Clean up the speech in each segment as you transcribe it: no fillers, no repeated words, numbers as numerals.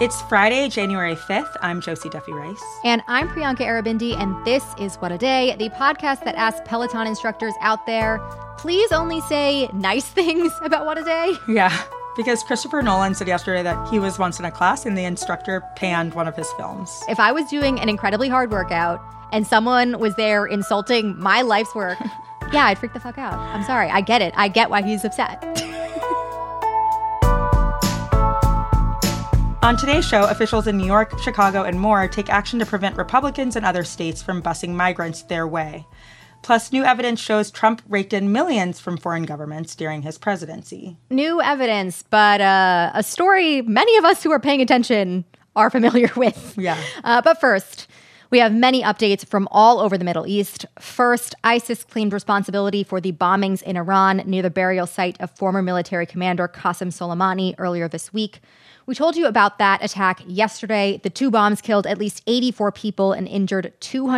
It's Friday, January 5th. I'm Josie Duffy Rice. And I'm Priyanka Aribindi, and this is What a Day, the podcast that asks Peloton instructors out there, please only say nice things about What a Day. Yeah, because Christopher Nolan said yesterday that he was once in a class and the instructor panned one of his films. If I was doing an incredibly hard workout and someone was there insulting my life's work, yeah, I'd freak the fuck out. I'm sorry. I get it. I get why he's upset. On today's show, officials in New York, Chicago, and more take action to prevent Republicans in other states from busing migrants their way. Plus, new evidence shows Trump raked in millions from foreign governments during his presidency. New evidence, but a story many of us who are paying attention are familiar with. Yeah. But first, we have many updates from all over the Middle East. First, ISIS claimed responsibility for the bombings in Iran near the burial site of former military commander Qasem Soleimani earlier this week. We told you about that attack yesterday. The two bombs killed at least 84 people and injured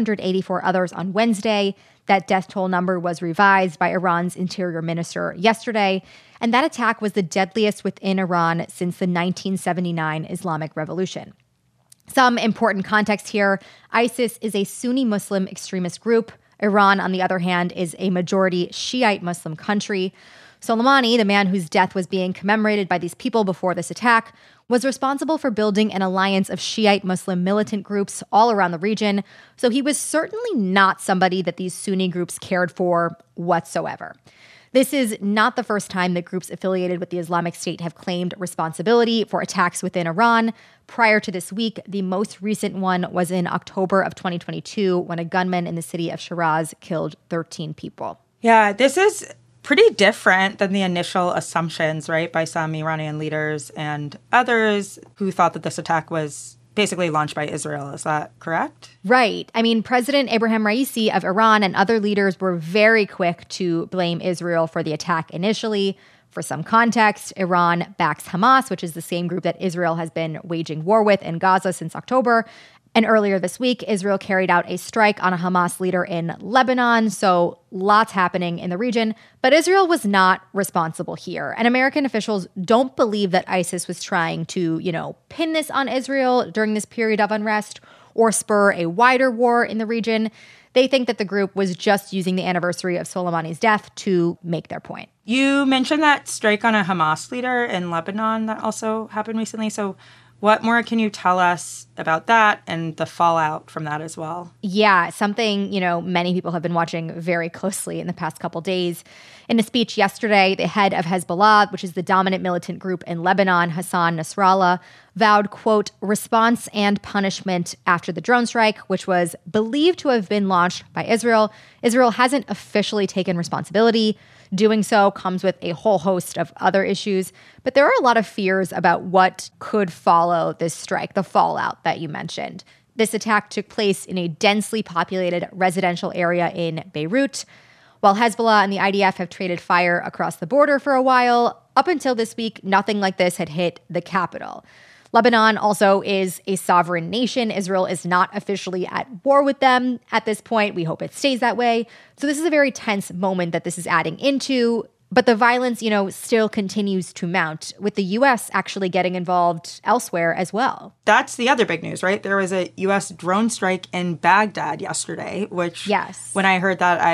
284 others on Wednesday. That death toll number was revised by Iran's interior minister yesterday. And that attack was the deadliest within Iran since the 1979 Islamic Revolution. Some important context here. ISIS is a Sunni Muslim extremist group. Iran, on the other hand, is a majority Shiite Muslim country. Soleimani, the man whose death was being commemorated by these people before this attack, was responsible for building an alliance of Shiite Muslim militant groups all around the region. So he was certainly not somebody that these Sunni groups cared for whatsoever. This is not the first time that groups affiliated with the Islamic State have claimed responsibility for attacks within Iran. Prior to this week, the most recent one was in October of 2022 when a gunman in the city of Shiraz killed 13 people. Yeah, this is pretty different than the initial assumptions, right, by some Iranian leaders and others who thought that this attack was basically launched by Israel. Is that correct? Right. I mean, President Abraham Raisi of Iran and other leaders were very quick to blame Israel for the attack initially. For some context, Iran backs Hamas, which is the same group that Israel has been waging war with in Gaza since October. And earlier this week, Israel carried out a strike on a Hamas leader in Lebanon. So lots happening in the region. But Israel was not responsible here. And American officials don't believe that ISIS was trying to, pin this on Israel during this period of unrest or spur a wider war in the region. They think that the group was just using the anniversary of Soleimani's death to make their point. You mentioned that strike on a Hamas leader in Lebanon that also happened recently. So what more can you tell us about that and the fallout from that as well? Yeah, something, many people have been watching very closely in the past couple days. In a speech yesterday, the head of Hezbollah, which is the dominant militant group in Lebanon, Hassan Nasrallah, vowed, quote, response and punishment after the drone strike, which was believed to have been launched by Israel. Israel hasn't officially taken responsibility. Doing so comes with a whole host of other issues, but there are a lot of fears about what could follow this strike, the fallout that you mentioned. This attack took place in a densely populated residential area in Beirut. While Hezbollah and the IDF have traded fire across the border for a while, up until this week, nothing like this had hit the capital. Lebanon also is a sovereign nation. Israel is not officially at war with them at this point. We hope it stays that way. So this is a very tense moment that this is adding into. But the violence, still continues to mount, with the U.S. actually getting involved elsewhere as well. That's the other big news, right? There was a U.S. drone strike in Baghdad yesterday, which, yes, when I heard that,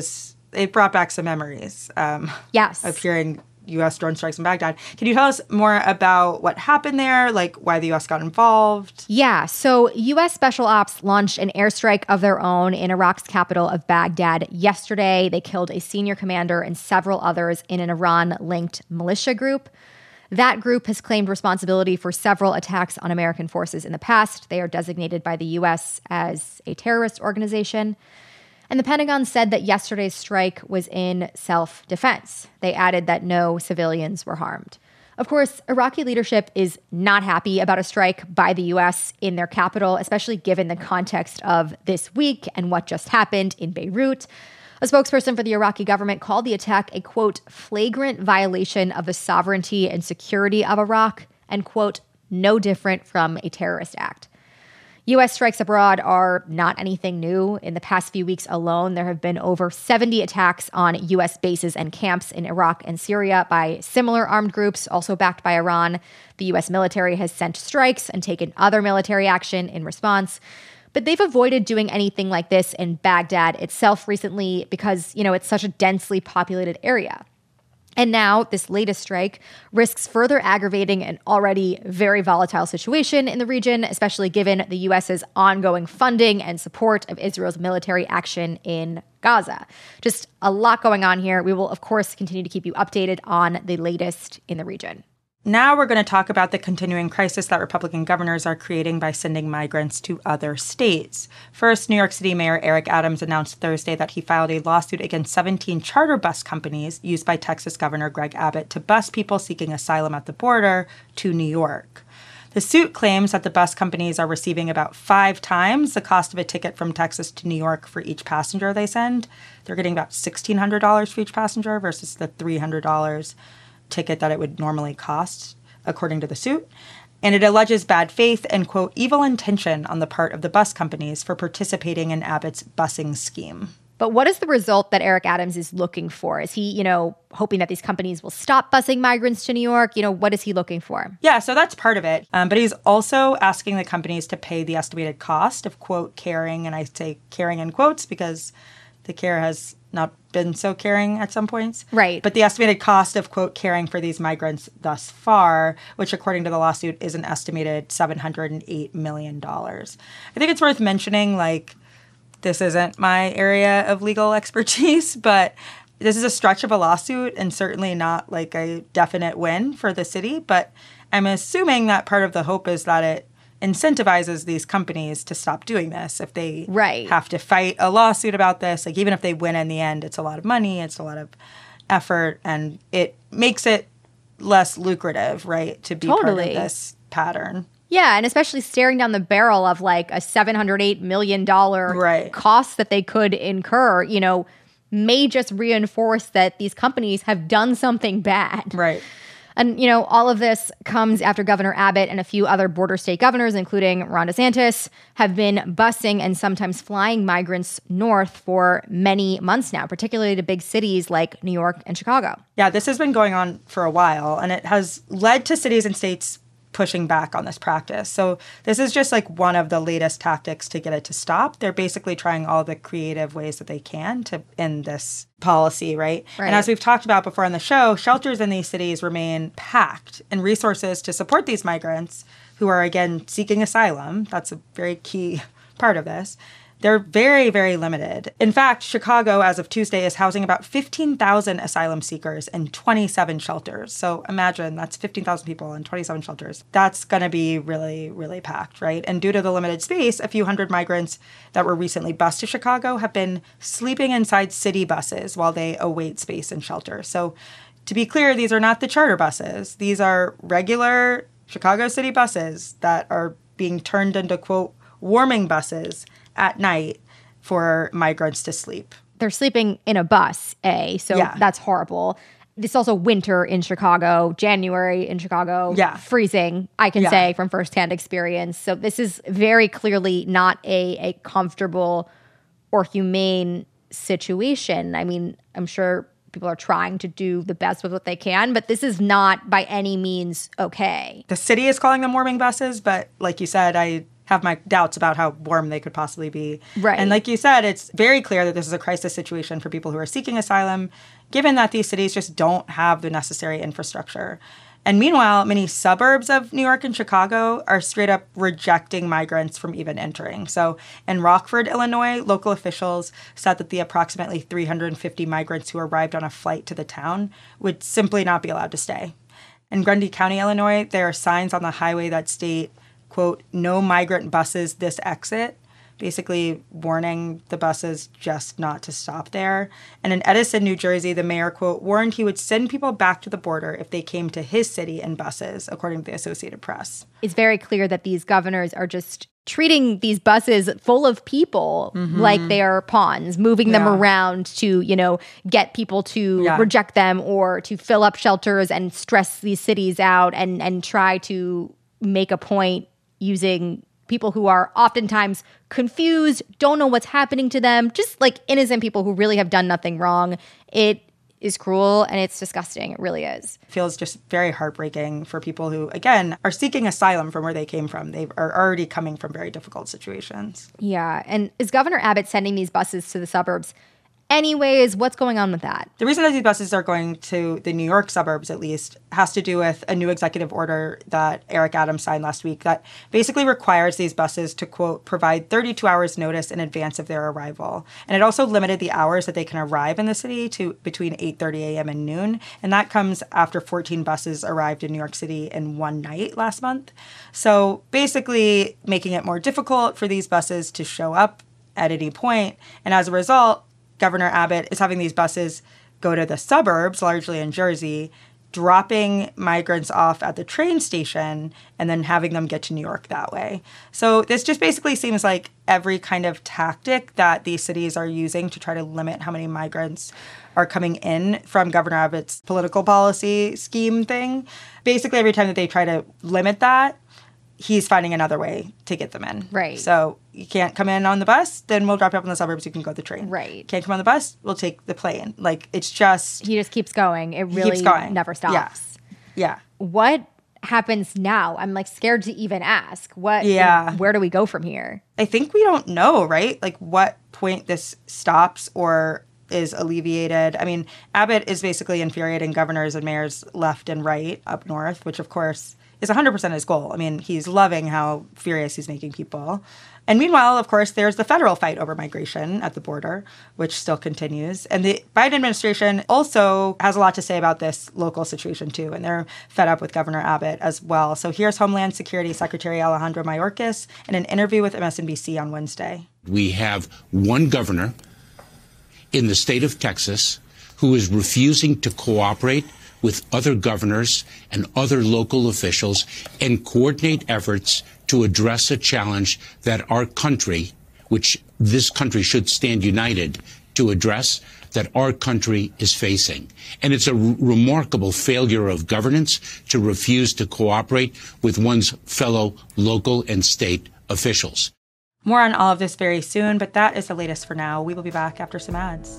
it brought back some memories yes, of hearing U.S. drone strikes in Baghdad. Can you tell us more about what happened there, like why the U.S. got involved? Yeah, so U.S. Special Ops launched an airstrike of their own in Iraq's capital of Baghdad yesterday. They killed a senior commander and several others in an Iran-linked militia group. That group has claimed responsibility for several attacks on American forces in the past. They are designated by the U.S. as a terrorist organization. And the Pentagon said that yesterday's strike was in self-defense. They added that no civilians were harmed. Of course, Iraqi leadership is not happy about a strike by the U.S. in their capital, especially given the context of this week and what just happened in Beirut. A spokesperson for the Iraqi government called the attack a, quote, flagrant violation of the sovereignty and security of Iraq and, quote, no different from a terrorist act. U.S. strikes abroad are not anything new. In the past few weeks alone, there have been over 70 attacks on U.S. bases and camps in Iraq and Syria by similar armed groups, also backed by Iran. The U.S. military has sent strikes and taken other military action in response. But they've avoided doing anything like this in Baghdad itself recently because, it's such a densely populated area. And now this latest strike risks further aggravating an already very volatile situation in the region, especially given the U.S.'s ongoing funding and support of Israel's military action in Gaza. Just a lot going on here. We will, of course, continue to keep you updated on the latest in the region. Now we're going to talk about the continuing crisis that Republican governors are creating by sending migrants to other states. First, New York City Mayor Eric Adams announced Thursday that he filed a lawsuit against 17 charter bus companies used by Texas Governor Greg Abbott to bus people seeking asylum at the border to New York. The suit claims that the bus companies are receiving about 5 times the cost of a ticket from Texas to New York for each passenger they send. They're getting about $1,600 for each passenger versus the $300 ticket that it would normally cost, according to the suit. And it alleges bad faith and, quote, evil intention on the part of the bus companies for participating in Abbott's busing scheme. But what is the result that Eric Adams is looking for? Is he, hoping that these companies will stop busing migrants to New York? What is he looking for? Yeah, so that's part of it. But he's also asking the companies to pay the estimated cost of, quote, caring. And I say caring in quotes because the care has not been so caring at some points. Right. But the estimated cost of, quote, caring for these migrants thus far, which according to the lawsuit is an estimated $708 million. I think it's worth mentioning, this isn't my area of legal expertise, but this is a stretch of a lawsuit and certainly not a definite win for the city. But I'm assuming that part of the hope is that it incentivizes these companies to stop doing this if they have to fight a lawsuit about this. Even if they win in the end, it's a lot of money, it's a lot of effort, and it makes it less lucrative, right, to be part of this pattern. Yeah, and especially staring down the barrel of a $708 million cost that they could incur, may just reinforce that these companies have done something bad. Right. And, all of this comes after Governor Abbott and a few other border state governors, including Ron DeSantis, have been busing and sometimes flying migrants north for many months now, particularly to big cities like New York and Chicago. Yeah, this has been going on for a while, and it has led to cities and states pushing back on this practice. So this is just one of the latest tactics to get it to stop. They're basically trying all the creative ways that they can to end this policy, right? And as we've talked about before on the show, shelters in these cities remain packed, and resources to support these migrants who are, again, seeking asylum, that's a very key part of this, they're very, very limited. In fact, Chicago, as of Tuesday, is housing about 15,000 asylum seekers in 27 shelters. So imagine that's 15,000 people in 27 shelters. That's going to be really, really packed, right? And due to the limited space, a few hundred migrants that were recently bused to Chicago have been sleeping inside city buses while they await space in shelters. So to be clear, these are not the charter buses. These are regular Chicago city buses that are being turned into, quote, warming buses at night for migrants to sleep. They're sleeping in a bus, so that's horrible. It's also winter in Chicago, January in Chicago, freezing, I can say from firsthand experience. So this is very clearly not a comfortable or humane situation. I mean, I'm sure people are trying to do the best with what they can, but this is not by any means okay. The city is calling them warming buses, but like you said, I have my doubts about how warm they could possibly be. Right. And like you said, it's very clear that this is a crisis situation for people who are seeking asylum, given that these cities just don't have the necessary infrastructure. And meanwhile, many suburbs of New York and Chicago are straight up rejecting migrants from even entering. So in Rockford, Illinois, local officials said that the approximately 350 migrants who arrived on a flight to the town would simply not be allowed to stay. In Grundy County, Illinois, there are signs on the highway that state, quote, no migrant buses this exit, basically warning the buses just not to stop there. And in Edison, New Jersey, the mayor, quote, warned he would send people back to the border if they came to his city in buses, according to the Associated Press. It's very clear that these governors are just treating these buses full of people like they are pawns, moving them around to, get people to reject them or to fill up shelters and stress these cities out and try to make a point using people who are oftentimes confused, don't know what's happening to them, just like innocent people who really have done nothing wrong. It is cruel and it's disgusting. It really is. It feels just very heartbreaking for people who, again, are seeking asylum from where they came from. They are already coming from very difficult situations. Yeah. And is Governor Abbott sending these buses to the suburbs anyways? What's going on with that? The reason that these buses are going to the New York suburbs, at least, has to do with a new executive order that Eric Adams signed last week that basically requires these buses to, quote, provide 32 hours notice in advance of their arrival. And it also limited the hours that they can arrive in the city to between 8:30 a.m. and noon. And that comes after 14 buses arrived in New York City in one night last month. So basically making it more difficult for these buses to show up at any point. And as a result, Governor Abbott is having these buses go to the suburbs, largely in Jersey, dropping migrants off at the train station and then having them get to New York that way. So this just basically seems like every kind of tactic that these cities are using to try to limit how many migrants are coming in from Governor Abbott's political policy scheme thing. Basically, every time that they try to limit that, he's finding another way to get them in. Right. So you can't come in on the bus, then we'll drop you off in the suburbs, you can go the train. Right. Can't come on the bus, we'll take the plane. Like, it's just... He just keeps going. It really keeps going. Never stops. Yeah. What happens now? I'm like scared to even ask. Where do we go from here? I think we don't know, right? Like what point this stops or is alleviated. I mean, Abbott is basically infuriating governors and mayors left and right up north, which of course is 100% his goal. I mean, he's loving how furious he's making people. And meanwhile, of course, there's the federal fight over migration at the border, which still continues. And the Biden administration also has a lot to say about this local situation, too. And they're fed up with Governor Abbott as well. So here's Homeland Security Secretary Alejandro Mayorkas in an interview with MSNBC on Wednesday. We have one governor in the state of Texas who is refusing to cooperate with other governors and other local officials and coordinate efforts to address a challenge that our country, which this country should stand united to address, that our country is facing. And it's a remarkable failure of governance to refuse to cooperate with one's fellow local and state officials. More on all of this very soon, but that is the latest for now. We will be back after some ads.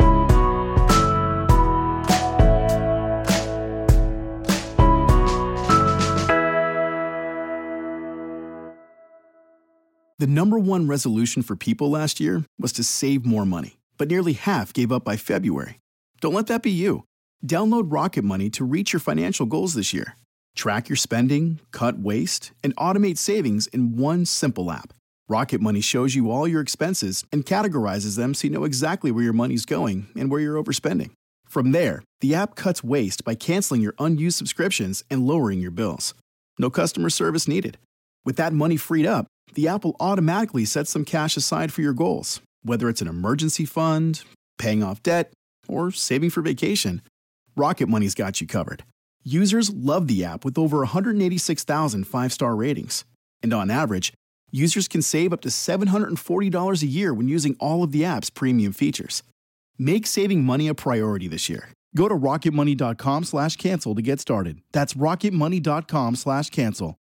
The number one resolution for people last year was to save more money, but nearly half gave up by February. Don't let that be you. Download Rocket Money to reach your financial goals this year. Track your spending, cut waste, and automate savings in one simple app. Rocket Money shows you all your expenses and categorizes them so you know exactly where your money's going and where you're overspending. From there, the app cuts waste by canceling your unused subscriptions and lowering your bills. No customer service needed. With that money freed up, the app will automatically set some cash aside for your goals, whether it's an emergency fund, paying off debt, or saving for vacation. Rocket Money's got you covered. Users love the app with over 186,000 five-star ratings. And on average, users can save up to $740 a year when using all of the app's premium features. Make saving money a priority this year. Go to rocketmoney.com/cancel to get started. That's rocketmoney.com/cancel.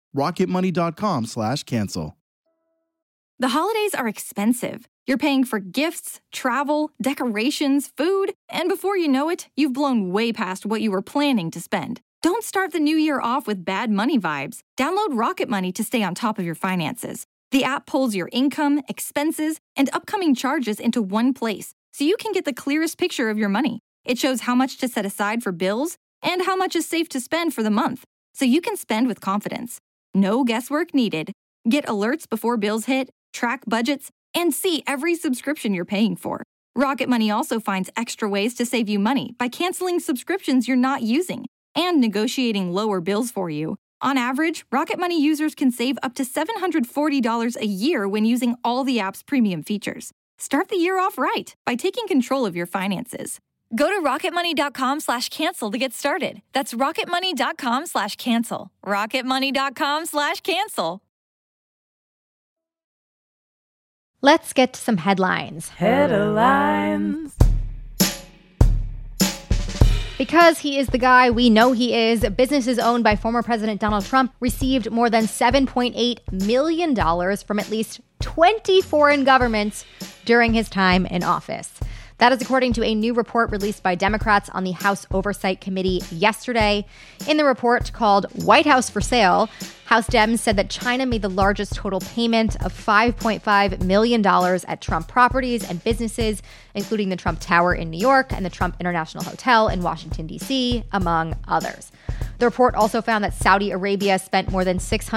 rocketmoney.com/cancel. The holidays are expensive. You're paying for gifts, travel, decorations, food, and before you know it, you've blown way past what you were planning to spend. Don't start the new year off with bad money vibes. Download Rocket Money to stay on top of your finances. The app pulls your income, expenses, and upcoming charges into one place, so you can get the clearest picture of your money. It shows how much to set aside for bills and how much is safe to spend for the month, so you can spend with confidence. No guesswork needed. Get alerts before bills hit, track budgets, and see every subscription you're paying for. Rocket Money also finds extra ways to save you money by canceling subscriptions you're not using and negotiating lower bills for you. On average, Rocket Money users can save up to $740 a year when using all the app's premium features. Start the year off right by taking control of your finances. Go to rocketmoney.com/cancel to get started. That's rocketmoney.com/cancel. rocketmoney.com/cancel. Let's get to some headlines. Headlines. Because he is the guy we know he is, businesses owned by former President Donald Trump received more than $7.8 million from at least 20 foreign governments during his time in office. That is according to a new report released by Democrats on the House Oversight Committee yesterday. In the report called White House for Sale, House Dems said that China made the largest total payment of $5.5 million at Trump properties and businesses, including the Trump Tower in New York and the Trump International Hotel in Washington, D.C., among others. The report also found that Saudi Arabia spent more than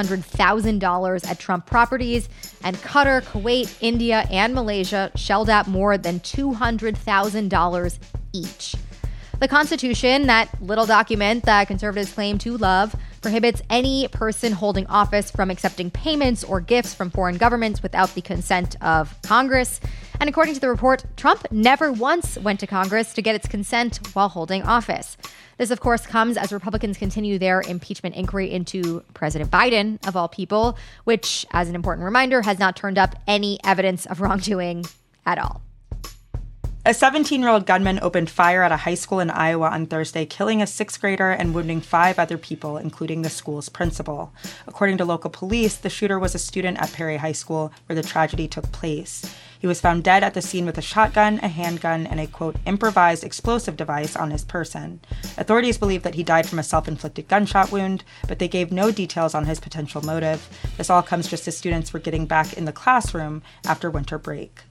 $600,000 at Trump properties, and Qatar, Kuwait, India, and Malaysia shelled out more than $200,000 each. The Constitution, that little document that conservatives claim to love, prohibits any person holding office from accepting payments or gifts from foreign governments without the consent of Congress. And according to the report, Trump never once went to Congress to get its consent while holding office. This, of course, comes as Republicans continue their impeachment inquiry into President Biden, of all people, which, as an important reminder, has not turned up any evidence of wrongdoing at all. A 17-year-old gunman opened fire at a high school in Iowa on Thursday, killing a sixth grader and wounding 5 other people, including the school's principal. According to local police, the shooter was a student at Perry High School, where the tragedy took place. He was found dead at the scene with a shotgun, a handgun, and a, quote, improvised explosive device on his person. Authorities believe that he died from a self-inflicted gunshot wound, but they gave no details on his potential motive. This all comes just as students were getting back in the classroom after winter break.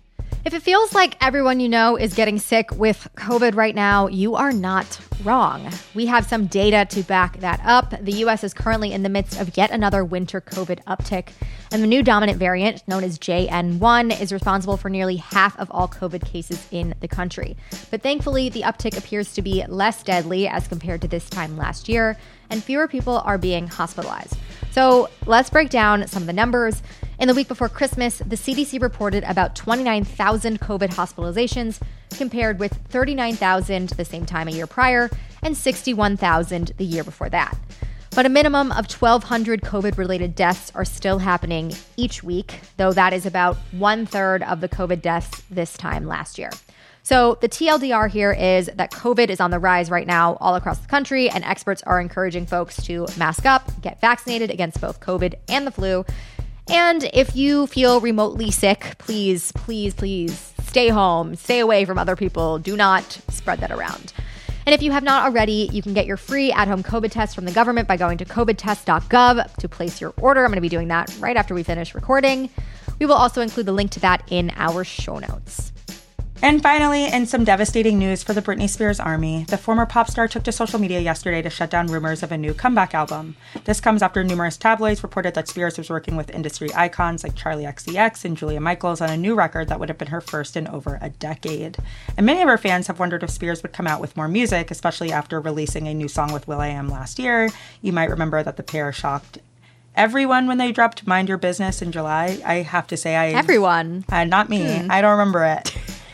If it feels like everyone you know is getting sick with COVID right now, you are not wrong. We have some data to back that up. The U.S. is currently in the midst of yet another winter COVID uptick, and the new dominant variant, known as JN1, is responsible for nearly half of all COVID cases in the country. But thankfully, the uptick appears to be less deadly as compared to this time last year, and fewer people are being hospitalized. So let's break down some of the numbers. In the week before Christmas, the CDC reported about 29,000 COVID hospitalizations, compared with 39,000 the same time a year prior and 61,000 the year before that. But a minimum of 1,200 COVID-related deaths are still happening each week, though that is about 1/3 of the COVID deaths this time last year. So the TLDR here is that COVID is on the rise right now all across the country, and experts are encouraging folks to mask up, get vaccinated against both COVID and the flu. And if you feel remotely sick, please, please, please stay home, stay away from other people. Do not spread that around. And if you have not already, you can get your free at-home COVID test from the government by going to covidtest.gov to place your order. I'm going to be doing that right after we finish recording. We will also include the link to that in our show notes. And finally, in some devastating news for the Britney Spears army, the former pop star took to social media yesterday to shut down rumors of a new comeback album. This comes after numerous tabloids reported that Spears was working with industry icons like Charli XCX and Julia Michaels on a new record that would have been her first in over a decade. And many of her fans have wondered if Spears would come out with more music, especially after releasing a new song with will.i.am last year. You might remember that the pair shocked everyone when they dropped Mind Your Business in July. I have to say Everyone? Not me. I don't remember it.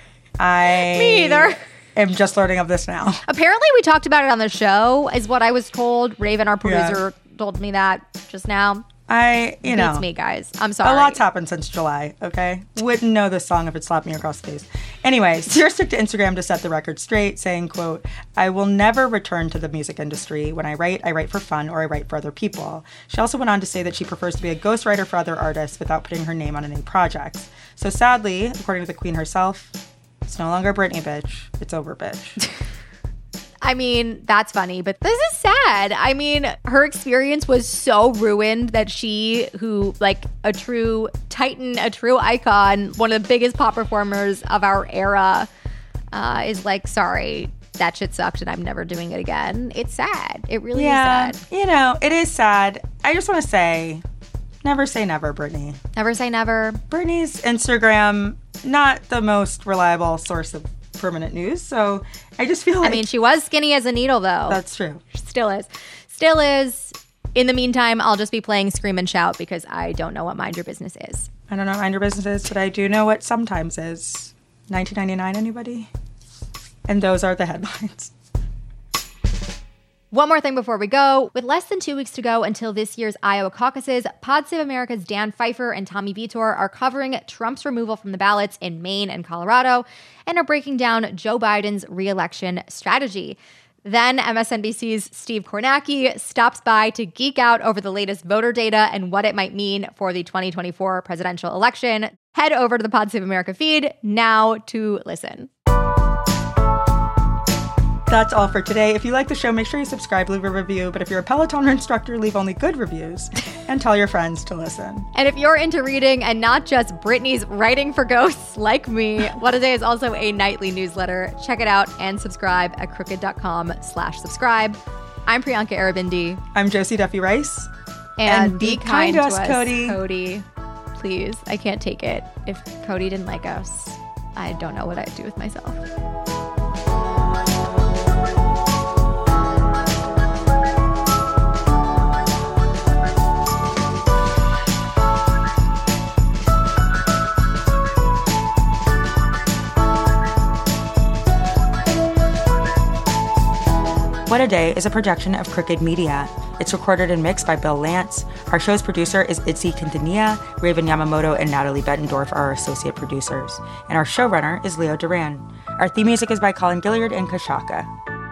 Me either. am just learning of this now. Apparently, we talked about it on the show, is what I was told. Raven, our producer, told me that just now. Beats me, guys. I'm sorry. A lot's happened since July, okay? Wouldn't know this song if it slapped me across the face. Anyway, Spears took to Instagram to set the record straight, saying, quote, "I will never return to the music industry. When I write for fun or I write for other people." She also went on to say that she prefers to be a ghostwriter for other artists without putting her name on any projects. So sadly, according to the Queen herself, it's no longer Britney, bitch. It's over, bitch. I mean, that's funny, but this is sad. I mean, her experience was so ruined that she, who, like, a true titan, a true icon, one of the biggest pop performers of our era, is like, sorry, that shit sucked and I'm never doing it again. It's sad. It really is sad. You know, it is sad. I just want to say, never say never, Britney. Never say never. Britney's Instagram, not the most reliable source of permanent news, so I just feel like... I mean, she was skinny as a needle, though. That's true. Still is. Still is. In the meantime, I'll just be playing Scream and Shout because I don't know what Mind Your Business is. I don't know what Mind Your Business is, but I do know what Sometimes is. 1999, anybody? And those are the headlines. One more thing before we go. With less than 2 weeks to go until this year's Iowa caucuses, Pod Save America's Dan Pfeiffer and Tommy Vitor are covering Trump's removal from the ballots in Maine and Colorado and are breaking down Joe Biden's re-election strategy. Then MSNBC's Steve Kornacki stops by to geek out over the latest voter data and what it might mean for the 2024 presidential election. Head over to the Pod Save America feed now to listen. That's all for today. If you like the show, make sure you subscribe, leave a review. But if you're a Peloton instructor, leave only good reviews and tell your friends to listen. And if you're into reading and not just Brittany's writing for ghosts like me, What a Day is also a nightly newsletter. Check it out and subscribe at crooked.com/subscribe. I'm Priyanka Aribindi. I'm Josie Duffy Rice. And be kind to us, Cody. Please, I can't take it. If Cody didn't like us, I don't know what I'd do with myself. What a Day is a production of Crooked Media. It's recorded and mixed by Bill Lance. Our show's producer is Itzy Quintanilla. Raven Yamamoto and Natalie Bettendorf are our associate producers. And our showrunner is Leo Duran. Our theme music is by Colin Gilliard and Kashaka.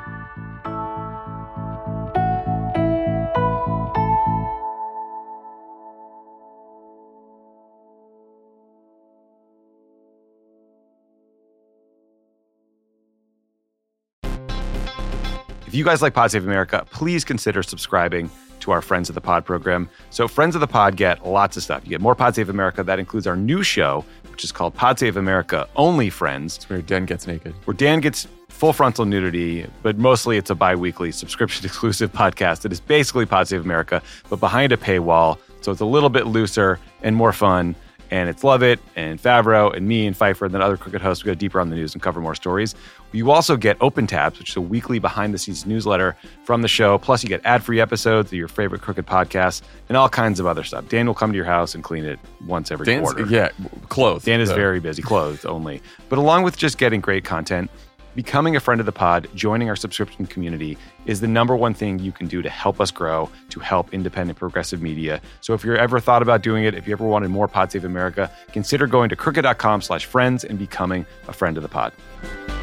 If you guys like Pod Save America, please consider subscribing to our Friends of the Pod program. So Friends of the Pod get lots of stuff. You get more Pod Save America. That includes our new show, which is called Pod Save America Only Friends. It's where Dan gets naked. Where Dan gets full frontal nudity, but mostly it's a bi-weekly subscription-exclusive podcast that is basically Pod Save America, but behind a paywall. So it's a little bit looser and more fun. And it's Lovett and Favreau and me and Pfeiffer and then other Crooked hosts. We go deeper on the news and cover more stories. You also get Open Tabs, which is a weekly behind-the-scenes newsletter from the show. Plus, you get ad-free episodes of your favorite Crooked podcasts and all kinds of other stuff. Dan will come to your house and clean it once every quarter. Yeah, clothed. Dan is very busy, clothed only. But along with just getting great content, becoming a friend of the pod, joining our subscription community is the number one thing you can do to help us grow, to help independent progressive media. So if you're ever thought about doing it, if you ever wanted more Pod Save America, consider going to crooked.com/friends and becoming a friend of the pod.